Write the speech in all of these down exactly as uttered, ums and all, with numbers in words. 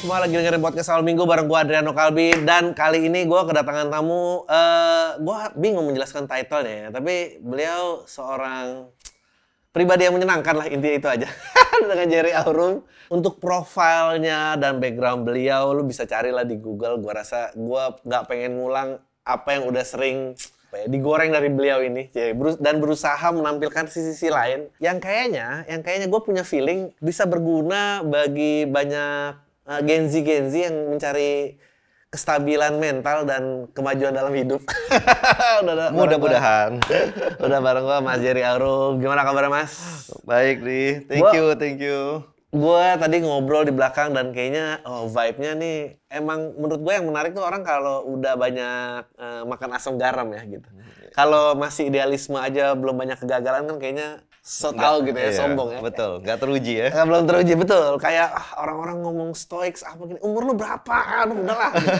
semua lagi dengerin podcast Awal Minggu bareng gue Adriano Kalbi. Dan kali ini gue kedatangan tamu, uh, gue bingung menjelaskan title-nya ya. Tapi beliau seorang pribadi yang menyenangkan lah, intinya itu aja. Dengan Jerry Aurum. Untuk profilnya dan background beliau, lu bisa carilah di Google. Gue rasa gue gak pengen ngulang apa yang udah sering apa ya, digoreng dari beliau ini, dan berusaha menampilkan sisi-sisi lain yang kayaknya, yang kayaknya gue punya feeling bisa berguna bagi banyak uh, Gen Z-Gen Z yang mencari kestabilan mental dan kemajuan dalam hidup. udah, Mudah-mudahan. Udah bareng gue Mas Jerry Aurum. Gimana kabarnya Mas? Baik nih, thank gua, you, thank you. Gue tadi ngobrol di belakang dan kayaknya oh, vibe-nya nih emang menurut gue yang menarik tuh orang kalau udah banyak uh, makan asam garam ya gitu. Hmm. Kalau masih idealisme aja belum banyak kegagalan kan kayaknya so tau gitu ya, iya, sombong ya. Betul, nggak teruji ya. Nggak, belum teruji, betul. Kayak ah, orang-orang ngomong stoics apa gini, umur lu berapa? Aduh udahlah. Gitu.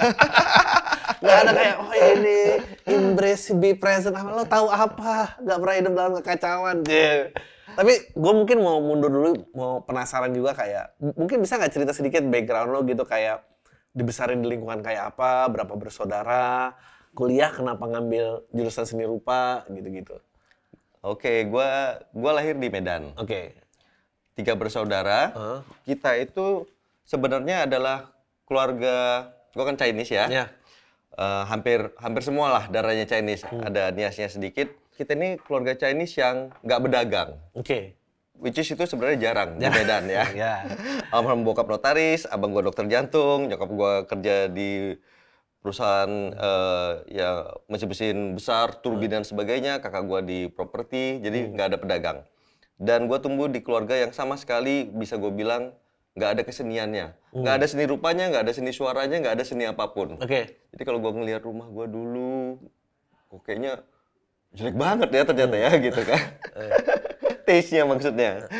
Nggak ada kayak oh ini embrace be present, apa lo tahu apa? Nggak pernah hidup dalam kekacauan. Yeah. Tapi gue mungkin mau mundur dulu, mau penasaran juga kayak, mungkin bisa nggak cerita sedikit background lo gitu kayak dibesarin di lingkungan kayak apa, berapa bersaudara, kuliah kenapa ngambil jurusan seni rupa gitu-gitu. Oke, gue gue lahir di Medan. Oke. Tiga bersaudara. Uh. Kita itu sebenarnya adalah keluarga, gue kan Chinese ya. Yeah. Uh, hampir hampir semua lah darahnya Chinese. Hmm. Ada niasnya sedikit. Kita ini keluarga Chinese yang nggak berdagang. Oke. Okay. Which is itu sebenarnya jarang di Medan ya. Yeah. Almarhum bokap notaris, abang gua dokter jantung, nyokap gua kerja di perusahaan uh, ya mesin-mesin besar, turbin dan sebagainya, kakak gua di properti, jadi nggak hmm. ada pedagang. Dan gua tumbuh di keluarga yang sama sekali bisa gua bilang nggak ada keseniannya, nggak hmm. ada seni rupanya, nggak ada seni suaranya, nggak ada seni apapun. Oke. Okay. Jadi kalau gua ngelihat rumah gua dulu, kok kayaknya jelek banget ya ternyata ya gitu kan. Taste-nya maksudnya.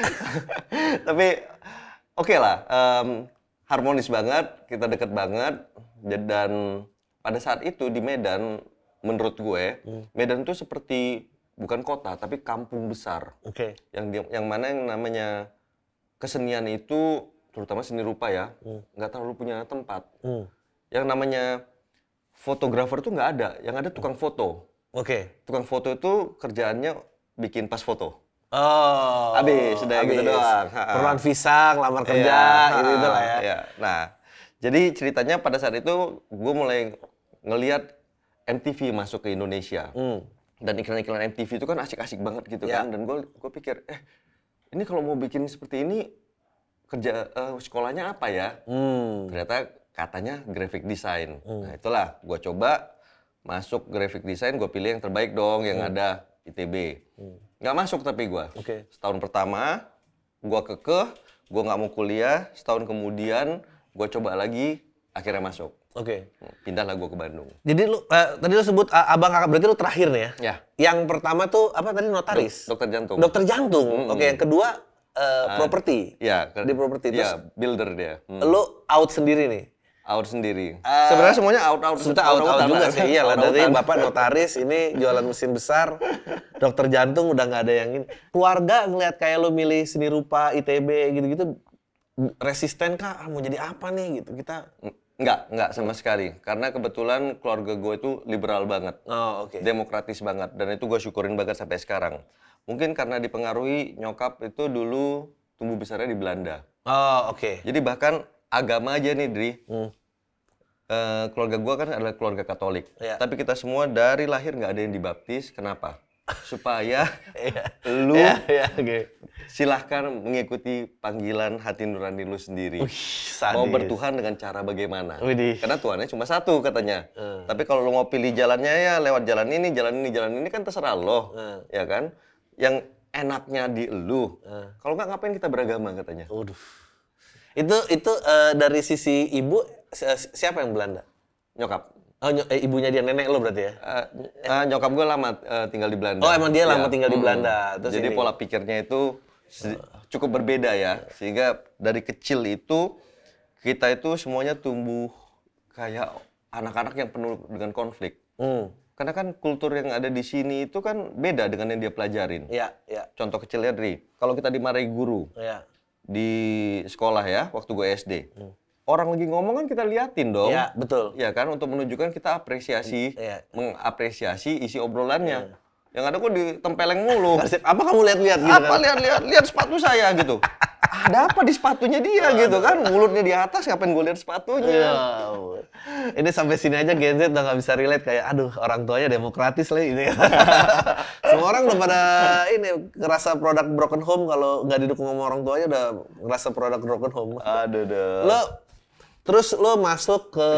Tapi oke okay lah, um, harmonis banget, kita deket banget. Dan pada saat itu di Medan, menurut gue, hmm. Medan itu seperti bukan kota tapi kampung besar. Oke. Okay. Yang yang mana yang namanya kesenian itu, terutama seni rupa ya, hmm. nggak terlalu punya tempat. Hmm. Yang namanya fotografer tuh nggak ada, yang ada tukang foto. Oke. Okay. Tukang foto itu kerjaannya bikin pas foto. Oh. Habis, sudah gitu doang. Perluan visa, ngelamar kerja, iya, gitu lah ya. Iya. Nah, jadi ceritanya pada saat itu gue mulai ngelihat M T V masuk ke Indonesia. Hmm. Dan iklan-iklan M T V itu kan asik-asik banget gitu yeah. kan. Dan gue gue pikir, eh ini kalau mau bikin seperti ini kerja uh, sekolahnya apa ya? Hmm. Ternyata katanya graphic design. Hmm. Nah itulah gue coba. Masuk graphic design, gue pilih yang terbaik dong, yang hmm. ada I T B. Hmm. Nggak masuk tapi gue. Okay. Setahun pertama, gue kekeh, gue nggak mau kuliah. Setahun kemudian, gue coba lagi, akhirnya masuk. Oke. Okay. Pindahlah gue ke Bandung. Jadi lu, uh, tadi lu sebut uh, abang kakak, berarti lu terakhir nih ya? Ya. Yang pertama tuh, apa tadi, notaris? Dok, dokter jantung. Dokter jantung? Hmm. Oke, okay. Yang kedua, uh, uh, properti? Iya. Di properti. Iya, builder dia. Hmm. Lu out sendiri nih? Out sendiri. Uh, Sebenarnya semuanya out-out. Sudah out-out juga sih. Iya lah, dari bapak notaris, ini jualan mesin besar, dokter jantung udah nggak ada yang ini. Keluarga ngeliat kayak lo milih seni rupa, I T B gitu-gitu, resisten kah? Mau jadi apa nih gitu? Kita Nggak, nggak sama sekali. Karena kebetulan keluarga gue itu liberal banget. Oh, oke. Okay. Demokratis banget. Dan itu gue syukurin banget sampai sekarang. Mungkin karena dipengaruhi nyokap itu dulu tumbuh besarnya di Belanda. Oh, oke. Okay. Jadi bahkan agama aja nih, Dri. Hmm. Uh, keluarga gua kan adalah keluarga Katolik, ya. Tapi kita semua dari lahir nggak ada yang dibaptis. Kenapa? Supaya lu ya, ya, okay. silahkan mengikuti panggilan hati nurani lu sendiri. Uish, mau bertuhan dengan cara bagaimana? Widih. Karena Tuhannya cuma satu katanya. Hmm. Tapi kalau lu mau pilih jalannya ya lewat jalan ini, jalan ini, jalan ini kan terserah lo, hmm. ya kan? Yang enaknya di lu. Hmm. Kalau nggak ngapain kita beragama katanya? Uduh. Itu itu uh, dari sisi ibu siapa yang Belanda? Nyokap. Oh, ny- eh, ibunya dia, nenek lo berarti ya? Uh, uh, nyokap gue lama uh, tinggal di Belanda. Oh, emang dia lama ya. tinggal di Belanda. Hmm. Terus jadi ini. Pola pikirnya itu se- cukup berbeda ya. Sehingga dari kecil itu kita itu semuanya tumbuh kayak anak-anak yang penuh dengan konflik. Hmm. Karena kan kultur yang ada di sini itu kan beda dengan yang dia pelajarin. Iya, iya. Contoh kecilnya, Dri. Kalau kita dimarahi guru. Iya. Di sekolah ya, waktu gue S D. Hmm. orang lagi ngomong kan kita liatin dong. Iya, betul. Ya kan, untuk menunjukkan kita apresiasi, Iya. mengapresiasi isi obrolannya. Yang ada kok ditempeleng mulu. Apa kamu lihat-lihat gitu Apa kan? lihat-lihat lihat sepatu saya gitu. Ada apa di sepatunya dia gitu kan? Mulutnya di atas, ngapain gue lihat sepatunya? Ya, ampun. Ini sampai sini aja Gen Z udah nggak bisa relate kayak, aduh orang tuanya demokratis lah ini. Semua orang udah pada ini ngerasa produk broken home kalau nggak didukung sama orang tuanya udah ngerasa produk broken home. Aduh deh. Lo terus lo masuk ke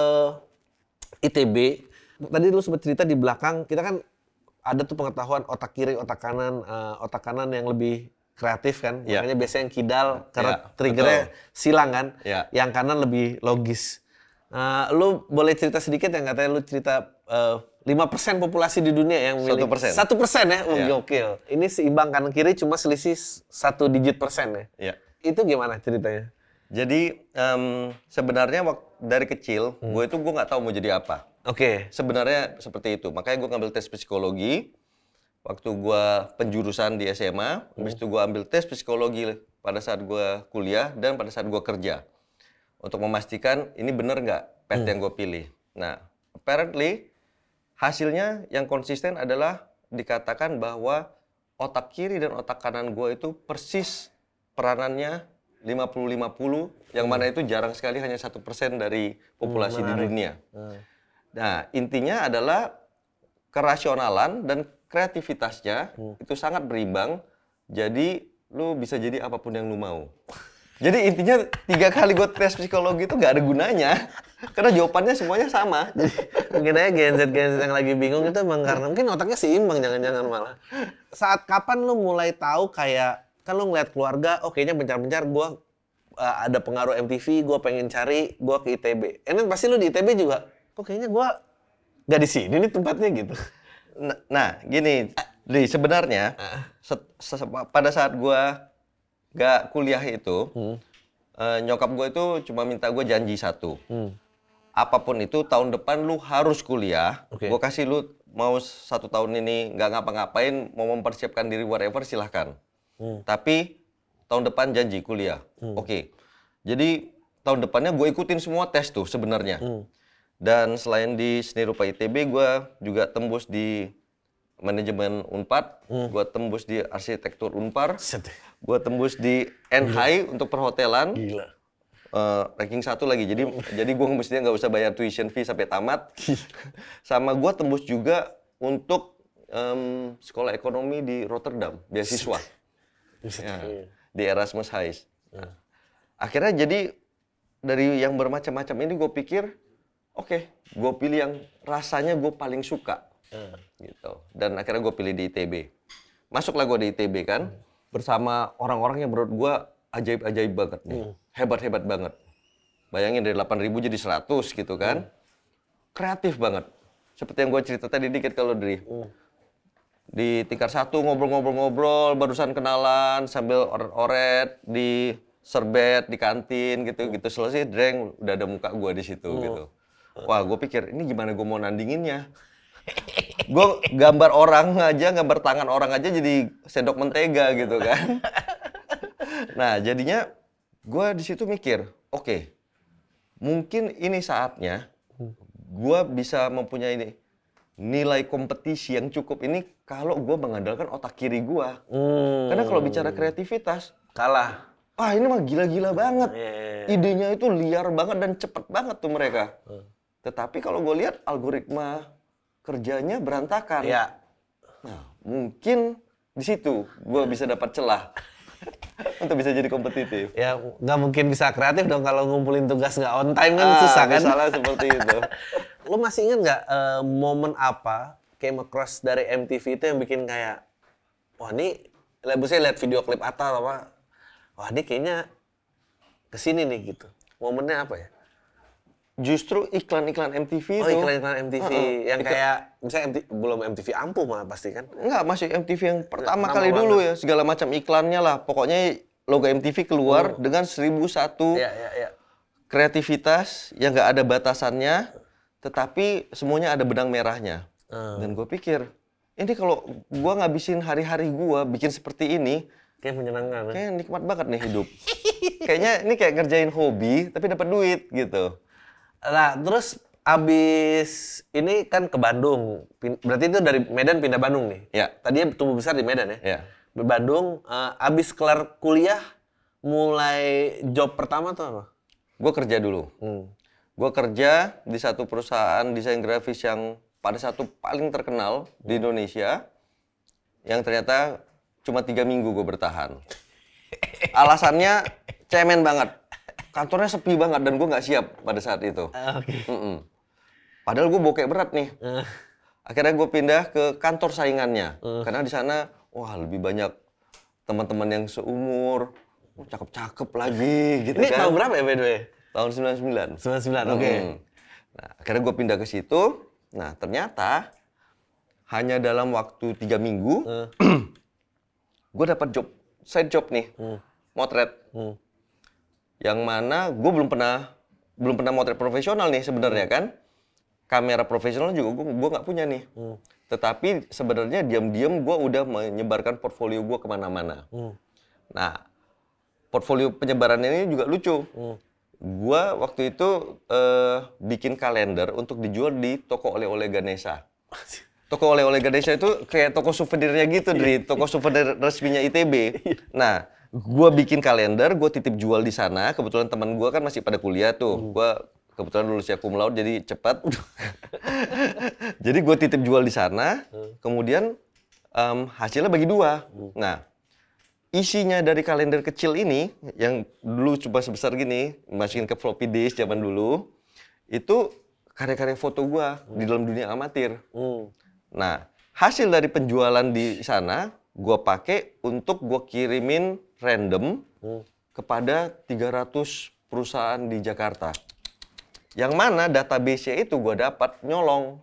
I T B. Tadi lo sempat cerita di belakang kita kan ada tuh pengetahuan otak kiri, otak kanan, uh, otak kanan yang lebih kreatif kan, Ya. makanya biasanya yang kidal karena Ya, triggernya betul. silang kan, Ya. yang kanan lebih logis. Uh, lu boleh cerita sedikit yang katanya lu cerita uh, lima persen populasi di dunia yang memiliki Satu persen. satu persen ya, oh, Ya. gokil. Ini seimbang kanan kiri cuma selisih satu digit persen ya. Ya. Itu gimana ceritanya? Jadi em, sebenarnya waktu dari kecil gue itu gue nggak tahu mau jadi apa. Oke. Sebenarnya seperti itu. Makanya gue ngambil tes psikologi. Waktu gue penjurusan di S M A, habis itu gue ambil tes psikologi pada saat gue kuliah dan pada saat gue kerja. Untuk memastikan ini bener nggak path yang gue pilih. Nah, apparently hasilnya yang konsisten adalah dikatakan bahwa otak kiri dan otak kanan gue itu persis peranannya lima puluh lima puluh, yang mana itu jarang sekali hanya satu persen dari populasi di dunia. Nah, intinya adalah kerasionalan dan kreativitasnya hmm. itu sangat berimbang, jadi lu bisa jadi apapun yang lu mau. Jadi intinya tiga kali gue tes psikologi itu nggak ada gunanya, karena jawabannya semuanya sama. Jadi mungkin aja Gen Z Gen Z yang lagi bingung itu emang karena mungkin otaknya seimbang, jangan-jangan malah. Saat kapan lu mulai tahu kayak, kan lu ngeliat keluarga, oh kayaknya bencar-bencar gue uh, ada pengaruh M T V, gue pengen cari, gue ke I T B. Ini pasti lu di I T B juga, kok kayaknya gue nggak di sini nih tempatnya gitu. Nah, nah gini, Dri, sebenarnya set, se, pada saat gua gak kuliah itu, hmm. uh, nyokap gue itu cuma minta gue janji satu. Hmm. Apapun itu, tahun depan lu harus kuliah. Okay. Gue kasih lu mau satu tahun ini nggak ngapa-ngapain, mau mempersiapkan diri whatever, silahkan. Hmm. Tapi tahun depan janji kuliah. Hmm. Oke. Okay. Jadi tahun depannya gue ikutin semua tes tuh sebenarnya. Hmm. Dan selain di seni rupa I T B, gue juga tembus di manajemen Unpad, hmm. gue tembus di arsitektur Unpar, gue tembus di N H I untuk perhotelan, Gila. Uh, ranking satu lagi. Jadi oh. jadi gue mestinya nggak usah bayar tuition fee sampai tamat. Sama gue tembus juga untuk um, sekolah ekonomi di Rotterdam, beasiswa, ya, di Erasmus High. Nah, akhirnya jadi dari yang bermacam-macam ini gue pikir, oke, okay, gue pilih yang rasanya gue paling suka, hmm. gitu. Dan akhirnya gue pilih di I T B. Masuklah gue di I T B kan, hmm. bersama orang-orang yang menurut gue ajaib-ajaib banget nih, hmm. hebat-hebat banget. Bayangin dari delapan ribu jadi seratus gitu kan, hmm. kreatif banget. Seperti yang gue cerita tadi dikit kalau dari hmm. di tingkat satu ngobrol-ngobrol-ngobrol, barusan kenalan sambil oret-oret di serbet di kantin gitu, hmm. gitu selesai, dreng udah ada muka gue di situ hmm. gitu. Wah, gue pikir ini gimana gue mau nandinginnya. Gue gambar orang aja, gambar tangan orang aja jadi sendok mentega gitu kan. Nah, jadinya gue di situ mikir, oke, okay, mungkin ini saatnya gue bisa mempunyai ini, nilai kompetisi yang cukup ini kalau gue mengandalkan otak kiri gue. Hmm. Karena kalau bicara kreativitas, kalah. Ah, ini mah gila-gila banget. Yeah. Idenya itu liar banget dan cepet banget tuh mereka. Hmm. Tetapi kalau gue lihat algoritma kerjanya berantakan. Yeah. Nah, mungkin di situ gue bisa dapat celah untuk bisa jadi kompetitif. Ya, nggak mungkin bisa kreatif dong kalau ngumpulin tugas nggak on time kan, ah, susah kan? Misalnya seperti itu. Lo masih ingat nggak uh, momen apa came across dari M T V itu yang bikin kayak, wah ini, saya lihat video klip Atta atau apa, wah ini kayaknya kesini nih gitu. Momennya apa ya? Justru iklan-iklan M T V oh, itu. Oh, iklan-iklan M T V uh-uh. yang Iklan. Kayak misalnya M T V, belum M T V ampuh malah pasti kan? Enggak, masih M T V yang pertama, pertama kali banget. Dulu ya, segala macam iklannya lah. Pokoknya logo M T V keluar hmm. dengan seribu satu ya, ya, ya. kreativitas yang nggak ada batasannya, tetapi semuanya ada benang merahnya. Hmm. Dan gue pikir, ini kalau gue ngabisin hari-hari gue bikin seperti ini, Kayak menyenangkan. Ya? Kayak nikmat banget nih hidup. Kayaknya ini kayak ngerjain hobi tapi dapat duit gitu. Nah, terus abis ini kan ke Bandung. Pin- Berarti itu dari Medan pindah Bandung nih? Ya. Tadinya tumbuh besar di Medan ya? Ya. Di Bandung, uh, abis kelar kuliah, mulai job pertama tuh apa? Gue kerja dulu. Hmm. Gue kerja di satu perusahaan desain grafis yang pada satu paling terkenal di Indonesia, yang ternyata cuma tiga minggu gue bertahan. Alasannya cemen banget. Kantornya sepi banget dan gue nggak siap pada saat itu. Uh, Oke. Okay. Mm-mm. Padahal gue bokek berat nih. Uh. Akhirnya gue pindah ke kantor saingannya. Uh. Karena di sana, wah lebih banyak teman-teman yang seumur, oh, cakep-cakep lagi gitu. Ini kan. tahun berapa ya by the way? Tahun sembilan puluh sembilan. sembilan puluh sembilan, oke. Okay. Hmm. Nah, akhirnya gue pindah ke situ. Nah, ternyata hanya dalam waktu tiga minggu, uh. gue dapat job, side job nih, uh. motret. Uh. Yang mana gue belum pernah belum pernah motret profesional nih sebenarnya, kan. Kamera profesional juga gue gue nggak punya nih. Uh. Tetapi sebenarnya diam-diam gue udah menyebarkan portfolio gue kemana-mana. Uh. Nah, portfolio penyebarannya ini juga lucu. Uh. Gue waktu itu uh, bikin kalender untuk dijual di toko oleh-oleh Ganesha. Toko oleh-oleh Ganesha itu kayak toko souvenirnya gitu, dari toko souvenir resminya I T B. Nah, gue bikin kalender, gue titip jual di sana. Kebetulan teman gue kan masih pada kuliah tuh. Hmm. Gue kebetulan lulusnya cum laude, jadi cepat. Jadi gue titip jual di sana. Kemudian um, hasilnya bagi dua. Nah, isinya dari kalender kecil ini, yang dulu cuma sebesar gini, masukin ke floppy disk zaman dulu, itu karya-karya foto gue hmm. di dalam dunia amatir. Hmm. Nah, hasil dari penjualan di sana, gue pakai untuk gue kirimin random hmm. kepada tiga ratus perusahaan di Jakarta. Yang mana database-nya itu gue dapat nyolong.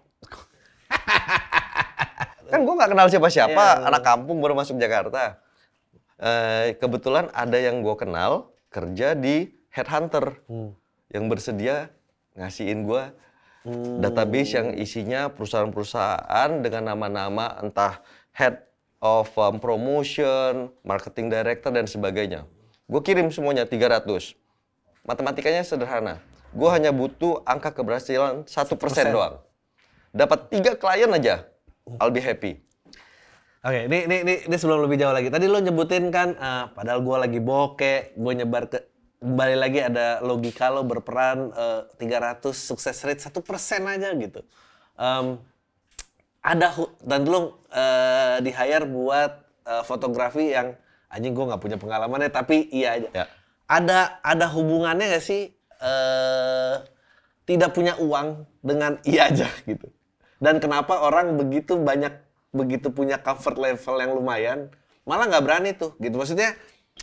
Kan gue nggak kenal siapa-siapa, yeah. anak kampung baru masuk Jakarta. Uh, kebetulan ada yang gue kenal kerja di headhunter hmm. yang bersedia ngasihin gue hmm. database yang isinya perusahaan-perusahaan dengan nama-nama entah head of um, promotion, marketing director dan sebagainya. Gue kirim semuanya tiga ratus. Matematikanya sederhana. Gue hanya butuh angka keberhasilan satu persen doang. Dapat tiga klien aja, I'll be happy. Oke, okay, ini, ini, ini, ini sebelum lebih jauh lagi. Tadi lo nyebutin kan, uh, padahal gue lagi bokeh, gue nyebar ke, kembali lagi ada logika lo berperan uh, tiga ratus sukses rate satu persen aja gitu. Um, ada, dan lo uh, di-hire buat uh, fotografi yang, anjing gue nggak punya pengalamannya, tapi iya aja. Ya. Ada, ada hubungannya nggak sih, uh, tidak punya uang dengan iya aja gitu? Dan kenapa orang begitu banyak, begitu punya comfort level yang lumayan, malah nggak berani tuh, gitu. Maksudnya,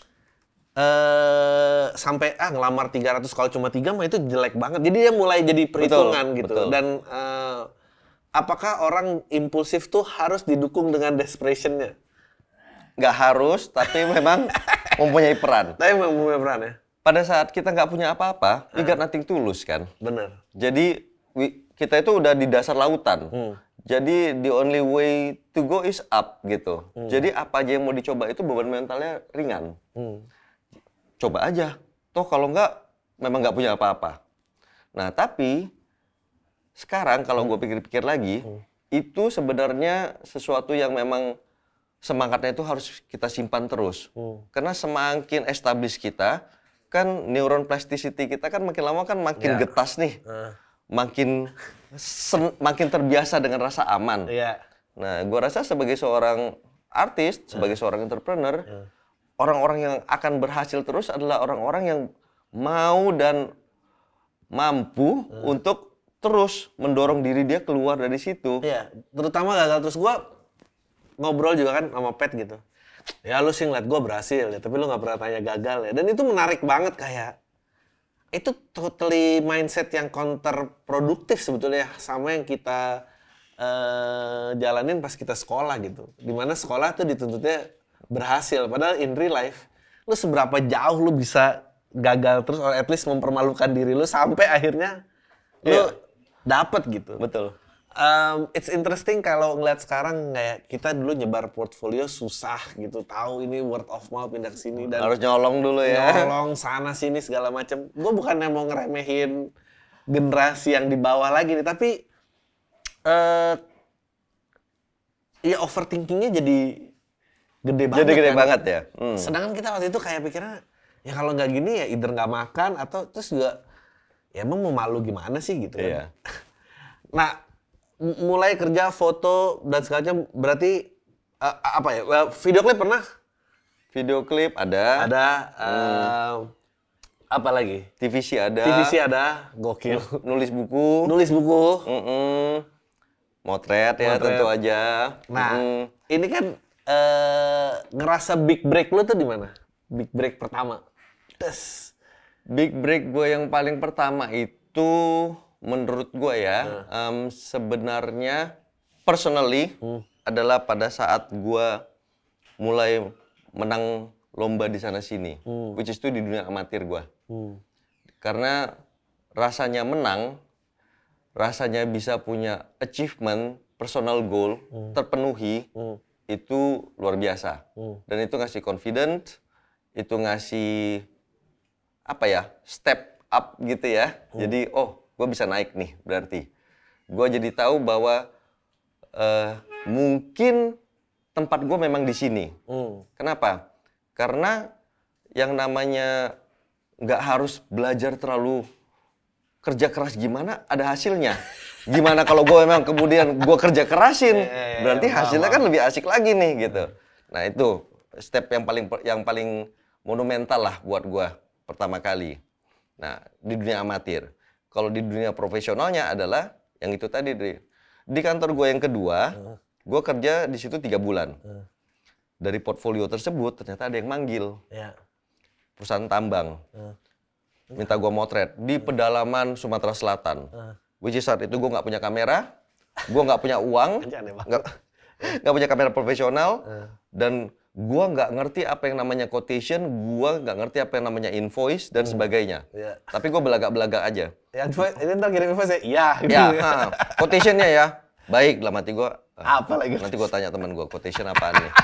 eh, sampai ah ngelamar tiga ratus kalau cuma tiga mah itu jelek banget. Jadi dia mulai jadi perhitungan betul, gitu. Betul. Dan eh, apakah orang impulsif tuh harus didukung dengan desperation-nya? Nggak harus, tapi memang mempunyai peran. Tapi memang mempunyai peran ya? Pada saat kita nggak punya apa-apa, we got nothing tulus kan? Bener. Jadi, we, kita itu udah di dasar lautan. Hmm. Jadi the only way to go is up gitu. Hmm. Jadi apa aja yang mau dicoba itu beban mentalnya ringan. Hmm. Coba aja. Toh kalau nggak, memang nggak punya apa-apa. Nah tapi sekarang kalau hmm. gue pikir-pikir lagi, hmm. itu sebenarnya sesuatu yang memang semangatnya itu harus kita simpan terus. Hmm. Karena semakin establish kita, kan neuron plasticity kita kan makin lama kan makin yeah. getas nih. Uh. Makin sen, makin terbiasa dengan rasa aman. Yeah. Nah, gue rasa sebagai seorang artis, sebagai uh. seorang entrepreneur, uh. orang-orang yang akan berhasil terus adalah orang-orang yang mau dan mampu uh. untuk terus mendorong diri dia keluar dari situ. Iya, yeah. terutama gagal terus. Gue ngobrol juga kan sama Pet gitu. Ya lu sih ngeliat gue berhasil ya, tapi lu nggak pernah tanya gagal ya. Dan itu menarik banget kayak. Itu totally mindset yang counterproduktif sebetulnya sama yang kita uh, jalanin pas kita sekolah gitu. Dimana sekolah tuh dituntutnya berhasil, padahal in real life lu seberapa jauh lu bisa gagal terus, or at least mempermalukan diri lu sampai akhirnya lu yeah. dapet gitu. Betul. Um, it's interesting kalau ngeliat sekarang kayak kita dulu nyebar portfolio susah gitu, tahu ini word of mouth pindah ke sini dan Harus nyolong dulu ya. nyolong sana sini segala macam. Gue bukannya mau ngeremehin generasi yang di bawah lagi nih, tapi eh ya overthinkingnya jadi gede banget. Jadi gede kan. banget ya. Hmm. Sedangkan kita waktu itu kayak pikirnya ya kalau nggak gini ya either nggak makan atau terus juga ya emang mau malu gimana sih gitu kan. Iya. Nah, m- mulai kerja foto dan segala macam berarti uh, apa ya? Well, video klip pernah? Video klip ada. Ada uh, apa lagi? T V C ada. T V C ada, gokil. Nulis buku. Nulis buku. Mm-mm. Motret ya Motret. tentu aja. Nah, Mm. ini kan uh, ngerasa big break lu tuh di mana? Big break pertama. Tes. Big break gue yang paling pertama itu menurut gue ya, em, sebenarnya personally adalah pada saat gue mulai menang lomba di sana sini, which is itu di dunia amatir gue. Karena rasanya menang, rasanya bisa punya achievement, personal goal terpenuhi, itu luar biasa. Dan itu ngasih confident, itu ngasih apa ya, step up gitu ya. Jadi, oh, gue bisa naik nih berarti. Gue jadi tahu bahwa eh, mungkin tempat gue memang di sini. Kenapa? Karena yang namanya nggak harus belajar terlalu kerja keras gimana, ada hasilnya. Gimana kalau gue memang kemudian gue kerja kerasin, berarti hasilnya kan lebih asik lagi nih gitu. Nah itu step yang paling yang paling monumental lah buat gue pertama kali. Nah di dunia amatir. Kalau di dunia profesionalnya adalah yang itu tadi di, di kantor gue yang kedua, gue kerja di situ tiga bulan. Dari portfolio tersebut ternyata ada yang manggil. Ya. Perusahaan tambang. Minta gue motret di pedalaman Sumatera Selatan. Which is saat itu gue nggak punya kamera, gue nggak punya uang, nggak nggak punya kamera profesional, dan gue nggak ngerti apa yang namanya quotation, gue nggak ngerti apa yang namanya invoice dan sebagainya. Ya. Tapi gue belagak-belagak aja. Yang invoice, ini ntar kirim invoice ya? Iya. Gitu. Ya, ha, quotationnya ya. Baik, dalam hati gue. Apa lagi? Nanti gue tanya teman gue, quotation apaan nih?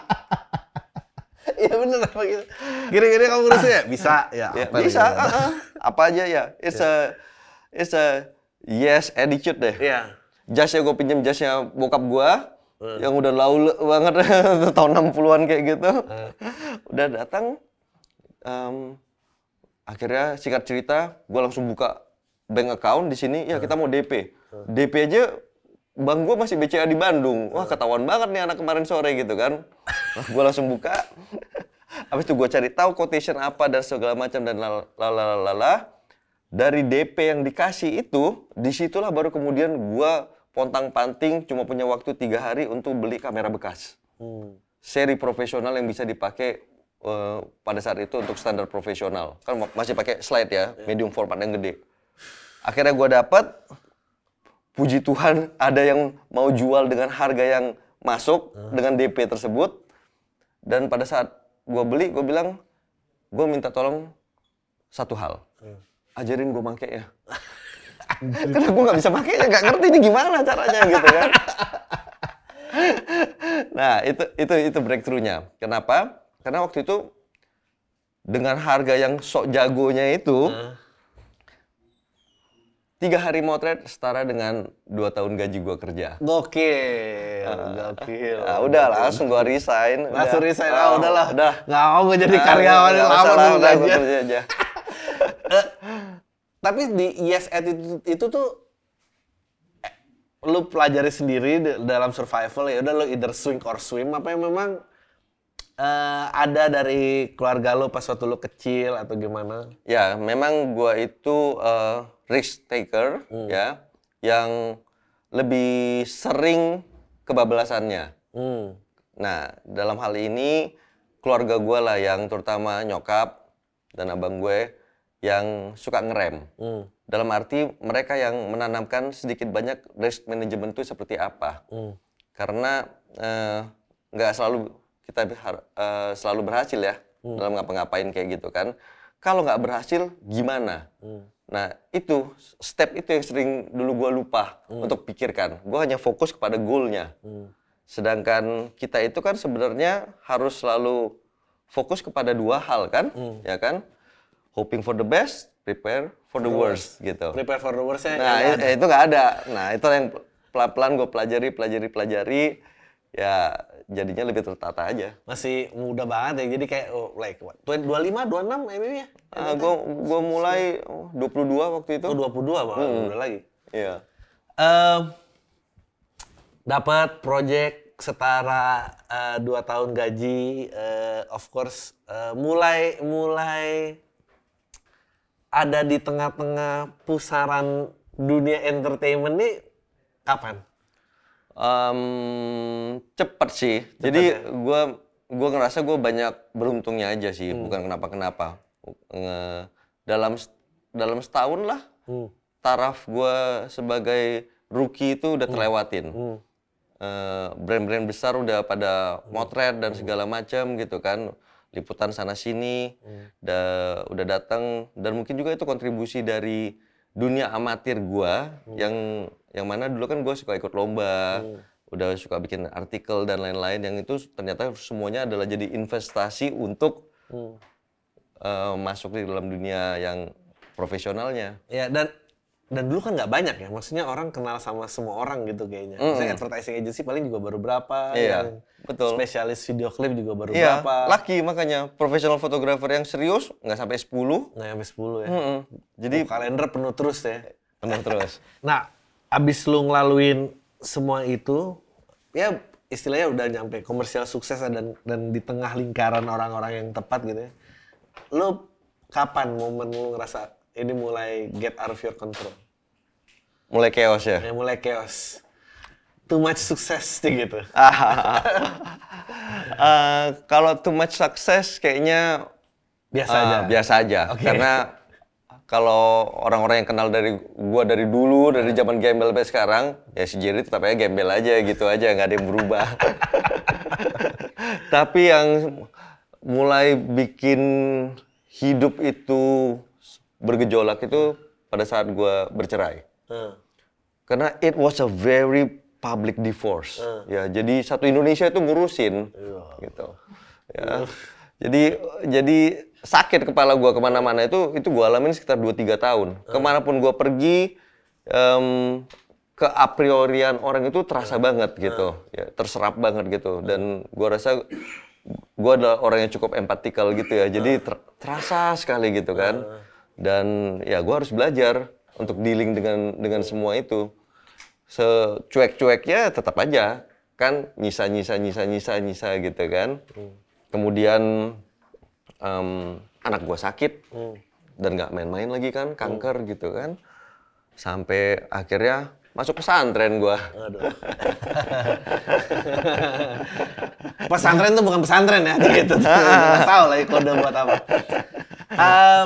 Iya bener apa gitu. Gini-gini kamu urus ya? Bisa. Ya, Ya, apa bisa, lagi? uh, uh, apa aja ya. It's a, it's a yes attitude deh. Iya. Jasnya gue pinjem jasnya bokap gue, yang udah laul banget tahun enam puluhan kayak gitu. Udah datang, um, akhirnya singkat cerita, gue langsung buka bank account di sini. Ya kita mau D P. D P aja, bank gue masih B C A di Bandung. Wah ketahuan banget nih anak kemarin sore gitu kan. Gue langsung buka. Habis itu gue cari tahu quotation apa dan segala macam dan lalalala. Dari D P yang dikasih itu, disitulah baru kemudian gue pontang-panting cuma punya waktu tiga hari untuk beli kamera bekas. Hmm. Seri profesional yang bisa dipakai uh, pada saat itu untuk standar profesional. Kan masih pakai slide ya, medium format yang gede. Akhirnya gue dapat, puji Tuhan ada yang mau jual dengan harga yang masuk hmm. dengan D P tersebut. Dan pada saat gue beli, gue bilang, gue minta tolong satu hal. Hmm. Ajarin gue make ya. Karena gue nggak bisa makainya, nggak ngerti ini gimana caranya gitu kan. Nah itu itu itu breakthrough-nya. Kenapa? Karena waktu itu dengan harga yang sok jagonya itu, uh. tiga hari motret setara dengan dua tahun gaji gue kerja. Gokil, uh, gokil. Nah, udah langsung gue resign. Langsung udah. resign, ah, udahlah. Udah. Nggak mau gue jadi nah, karyawan udah, lama udah, dulu udah, aja. kerja aja. Tapi di yes attitude itu tuh eh, lu pelajari sendiri dalam survival ya udah lu either swing or swim apa yang memang uh, ada dari keluarga lu pas waktu lu kecil atau gimana? Ya, memang gua itu uh, risk taker hmm. ya yang lebih sering kebablasannya. Hmm. Nah, dalam hal ini keluarga gua lah yang terutama nyokap dan abang gue yang suka ngerem. Hmm. Dalam arti mereka yang menanamkan sedikit banyak risk management itu seperti apa. Hmm. Karena nggak uh, selalu kita uh, selalu berhasil ya hmm. dalam ngapa-ngapain kayak gitu kan. kalau nggak berhasil gimana? Hmm. Nah itu step itu yang sering dulu gue lupa hmm. untuk pikirkan. Gue hanya fokus kepada goalnya. Hmm. Sedangkan kita itu kan sebenarnya harus selalu fokus kepada dua hal kan, hmm. ya kan? Hoping for the best, prepare for the worst, worst gitu. Prepare for the worst ya? Nah ya, itu nggak ada. Nah itu yang pelan-pelan gue pelajari, pelajari, pelajari. Ya jadinya lebih tertata aja. Masih muda banget ya, jadi kayak oh, like what? dua puluh lima, dua puluh enam M M ya? Ah, gue gue mulai oh, dua puluh dua waktu itu. Oh dua puluh dua malah, hmm. udah lagi. Iya. Um, dapat project setara uh, dua tahun gaji, uh, of course uh, mulai mulai ada di tengah-tengah pusaran dunia entertainment nih kapan? Um, cepet sih. Cepet Jadi gue ya? gue ngerasa gue banyak beruntungnya aja sih, hmm. bukan kenapa-kenapa. Nge, dalam dalam setahun lah, hmm. taraf gue sebagai rookie itu udah terlewatin. Hmm. Uh, brand-brand besar udah pada motret dan segala macam gitu kan, liputan sana sini, hmm. da, udah datang dan mungkin juga itu kontribusi dari dunia amatir gue hmm. yang yang mana dulu kan gue suka ikut lomba, hmm. udah suka bikin artikel dan lain-lain yang itu ternyata semuanya adalah jadi investasi untuk hmm. uh, masuk di dalam dunia yang profesionalnya. Ya dan dan dulu kan nggak banyak ya, maksudnya orang kenal sama semua orang gitu kayaknya. Mm-hmm. Misalnya advertising agency paling juga baru berapa, iya, yang betul. Spesialis video klip juga baru iya, berapa. Laki makanya profesional fotografer yang serius nggak sampai sepuluh. Nggak sampai sepuluh ya. Mm-hmm. Jadi oh, kalender penuh terus ya. Penuh terus. Nah, abis lu ngelaluin semua itu, ya istilahnya udah nyampe komersial sukses dan dan di tengah lingkaran orang-orang yang tepat gitu ya. Lu kapan momen lu ngerasa ini mulai get out of your control? Mulai chaos ya? Ya mulai chaos. Too much success gitu. uh, kalau too much success kayaknya biasa uh, aja. Biasa aja. Okay. Karena kalau orang-orang yang kenal dari gua dari dulu, dari zaman gembel sampai sekarang, ya si Jerry tetap aja gembel aja gitu aja, nggak ada yang berubah. Tapi yang mulai bikin hidup itu bergejolak itu pada saat gua bercerai. Hmm. Karena it was a very public divorce. Hmm. Ya, jadi satu Indonesia itu ngurusin, yeah. gitu. Ya, uh. jadi jadi sakit kepala gua kemana-mana itu itu gua alamin sekitar dua tiga tahun. Hmm. Kemanapun gua pergi, um, ke a priorian orang itu terasa hmm. banget gitu, hmm. ya, terserap banget gitu. Dan gua rasa gua adalah orang yang cukup empatikal gitu ya. Jadi ter terasa sekali gitu kan. Hmm. Dan ya gua harus belajar untuk dealing dengan dengan semua itu. Secuek-cueknya tetap aja kan nyisa nyisa nyisa nyisa nyisa gitu kan. Hmm. Kemudian um, anak gua sakit hmm. dan nggak main-main lagi kan, kanker hmm. gitu kan. Sampai akhirnya masuk pesantren gua. Aduh. Pesantren tuh bukan pesantren ya, gitu. Nggak tahu lagi kode buat apa. Um,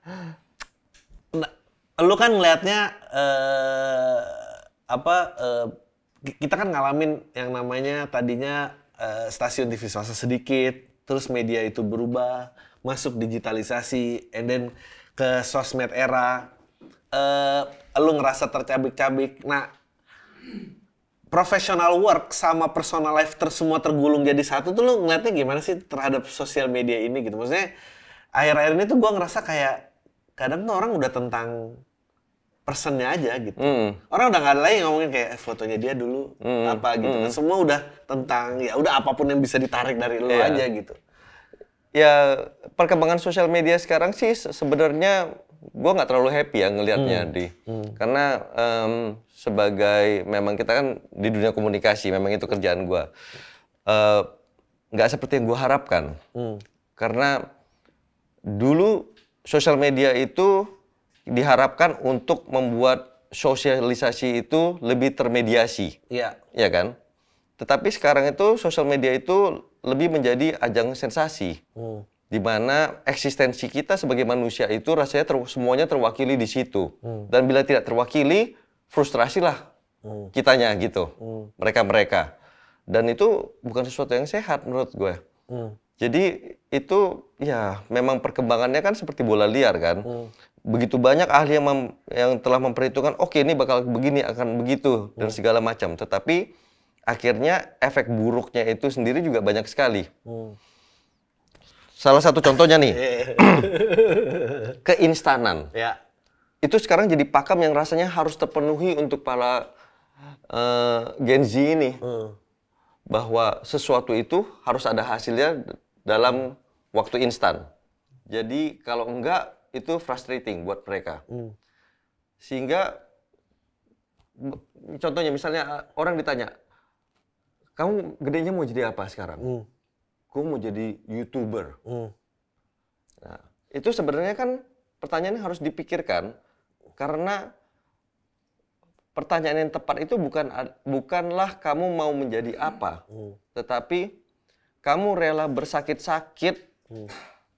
lu kan ngelihatnya uh, apa uh, kita kan ngalamin yang namanya tadinya uh, stasiun T V swasta sedikit, terus media itu berubah, masuk digitalisasi, and then ke sosmed era. Uh, lu ngerasa tercabik-cabik. Nah, professional work sama personal life ter semua tergulung jadi satu tuh lu ngeliatnya gimana sih terhadap sosial media ini gitu? Maksudnya akhir-akhir ini tuh gua ngerasa kayak kadang tuh orang udah tentang personnya aja gitu. Mm. Orang udah nggak ada lagi ngomongin kayak eh, fotonya dia dulu mm. apa gitu. Mm. Semua udah tentang ya udah apapun yang bisa ditarik dari lu yeah. aja gitu. Ya perkembangan sosial media sekarang sih sebenarnya gue nggak terlalu happy ya ngelihatnya mm. di mm. karena um, sebagai memang kita kan di dunia komunikasi memang itu kerjaan gue nggak uh, seperti yang gue harapkan mm. karena dulu sosial media itu diharapkan untuk membuat sosialisasi itu lebih termediasi, iya, ya kan? Tetapi sekarang itu sosial media itu lebih menjadi ajang sensasi, hmm. di mana eksistensi kita sebagai manusia itu rasanya ter, semuanya terwakili di situ. Hmm. Dan bila tidak terwakili, frustrasilah hmm. kitanya gitu, hmm. mereka-mereka. Dan itu bukan sesuatu yang sehat menurut gue. Hmm. Jadi itu ya memang perkembangannya kan seperti bola liar kan. Hmm. Begitu banyak ahli yang, mem, yang telah memperhitungkan, oke okay, ini bakal begini, akan begitu, dan hmm. segala macam. Tetapi akhirnya efek buruknya itu sendiri juga banyak sekali. Hmm. Salah satu contohnya nih, keinstanan. Ya. Itu sekarang jadi pakem yang rasanya harus terpenuhi untuk para uh, Gen Z ini. Hmm. Bahwa sesuatu itu harus ada hasilnya dalam waktu instan. Jadi kalau enggak, itu frustrating buat mereka. Hmm. Sehingga, contohnya misalnya orang ditanya, kamu gedenya mau jadi apa sekarang? Hmm. Gue mau jadi YouTuber. Hmm. Nah, itu sebenarnya kan pertanyaannya harus dipikirkan karena pertanyaan yang tepat itu bukan bukanlah kamu mau menjadi apa, hmm. tetapi kamu rela bersakit-sakit hmm.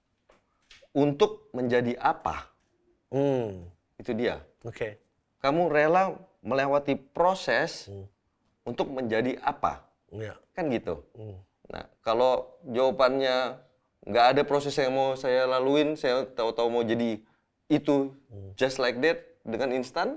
untuk menjadi apa. Hmm. Itu dia. Oke. Okay. Kamu rela melewati proses hmm. untuk menjadi apa. Ya. Kan gitu. Hmm. Nah, kalau jawabannya nggak ada proses yang mau saya laluin, saya tahu-tahu mau jadi itu hmm. just like that dengan instan,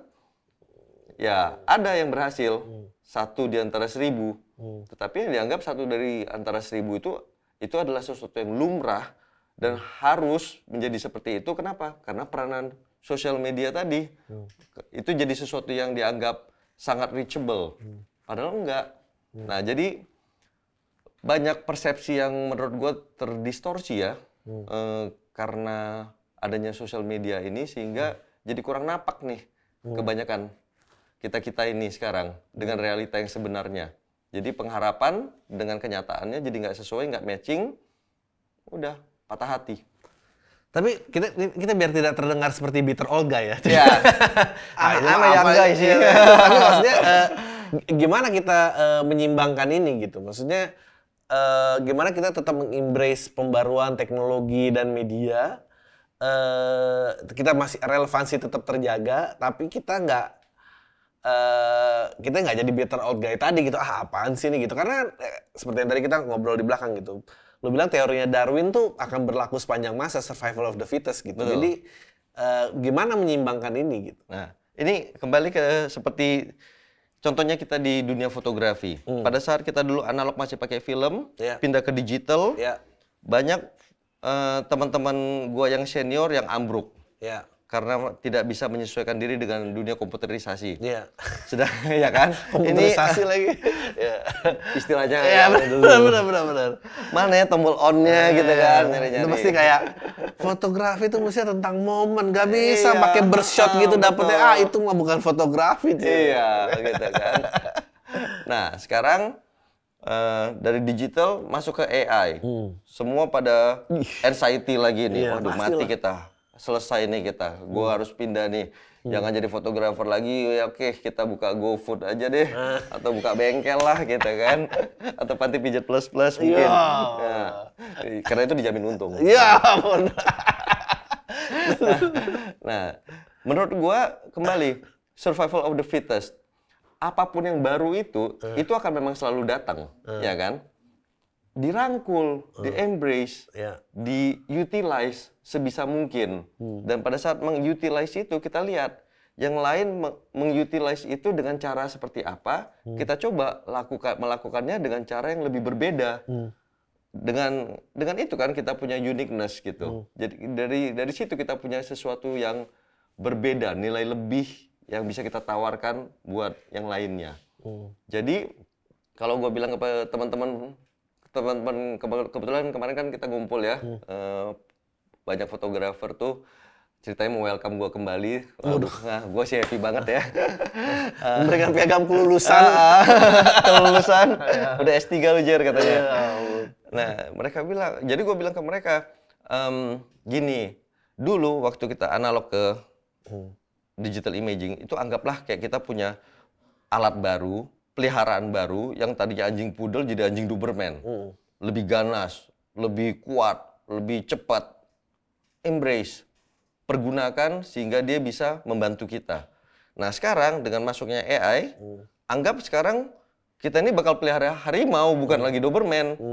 ya ada yang berhasil hmm. satu di antara seribu, hmm. tetapi yang dianggap satu dari antara seribu itu itu adalah sesuatu yang lumrah dan hmm. harus menjadi seperti itu. Kenapa? Karena peranan sosial media tadi hmm. itu jadi sesuatu yang dianggap sangat reachable, hmm. padahal enggak. Hmm. Nah, jadi banyak persepsi yang menurut gue terdistorsi ya, hmm. eh, karena adanya sosial media ini sehingga hmm. jadi kurang napak nih hmm. kebanyakan kita-kita ini sekarang dengan realita yang sebenarnya. Jadi pengharapan dengan kenyataannya jadi nggak sesuai, nggak matching, udah patah hati. Tapi kita kita biar tidak terdengar seperti bitter old guy ya. Ya. ah, ini apa yang guys sih. Tapi maksudnya uh, gimana kita uh, menyimbangkan ini gitu. Maksudnya uh, gimana kita tetap mengembrace pembaruan teknologi dan media. Uh, kita masih relevansi tetap terjaga, tapi kita nggak Uh, kita nggak jadi bitter old guy tadi gitu, ah apaan sih ini gitu, karena eh, seperti yang tadi kita ngobrol di belakang gitu, lo bilang teorinya Darwin tuh akan berlaku sepanjang masa, survival of the fittest gitu. Betul. Jadi uh, gimana menyimbangkan ini gitu. Nah ini kembali ke seperti contohnya kita di dunia fotografi, hmm. pada saat kita dulu analog masih pakai film, yeah. pindah ke digital, yeah. banyak uh, teman-teman gua yang senior yang ambruk. Yeah. Karena tidak bisa menyesuaikan diri dengan dunia komputerisasi. Iya. Sudah ya kan? Komputerisasi ini, lagi. Ya. Istilahnya. Iya, benar benar benar benar. Mana ya tombol on-nya gitu kan, nyari-nyari. Itu mesti kayak fotografi itu mesti tentang momen, gak bisa iya, pakai bershot gitu dapetnya, ah itu mah bukan fotografi. Cuy. Iya, gitu kan. Nah, sekarang Uh, dari digital masuk ke A I. Hmm. Semua pada anxiety lagi nih. Iya, waduh, mati lah. Kita. Selesai nih kita, gue hmm. harus pindah nih, hmm. jangan jadi fotografer lagi, ya oke kita buka GoFood aja deh, uh. atau buka bengkel lah gitu kan, atau panti pijat plus plus mungkin, nah, karena itu dijamin untung. Iya, nah, nah, menurut gue kembali survival of the fittest, apapun yang baru itu, uh. itu akan memang selalu datang, uh. ya kan? Dirangkul, uh. di-embrace, yeah. di-utilize sebisa mungkin. Hmm. Dan pada saat mengutilize itu, kita lihat yang lain mengutilize itu dengan cara seperti apa, hmm. kita coba lakukan melakukannya dengan cara yang lebih berbeda. Hmm. Dengan dengan itu kan kita punya uniqueness gitu. Hmm. Jadi dari dari situ kita punya sesuatu yang berbeda, nilai lebih yang bisa kita tawarkan buat yang lainnya. Hmm. Jadi kalau gue bilang kepada teman-teman teman-teman kebetulan kemarin kan kita ngumpul ya, hmm. uh, banyak fotografer tuh ceritanya mau welcome gue kembali. Waduh, nah, gue sih happy banget ya. Memberikan piagam kelulusan, kelulusan, udah S tiga lu Jer katanya. Nah mereka bilang, jadi gue bilang ke mereka, ehm, gini, dulu waktu kita analog ke hmm. digital imaging itu anggaplah kayak kita punya alat baru, peliharaan baru yang tadinya anjing pudel jadi anjing Doberman. Hmm. Lebih ganas, lebih kuat, lebih cepat. Embrace, pergunakan sehingga dia bisa membantu kita. Nah sekarang dengan masuknya A I, hmm. anggap sekarang kita ini bakal pelihara harimau, bukan hmm. lagi Doberman. Hmm.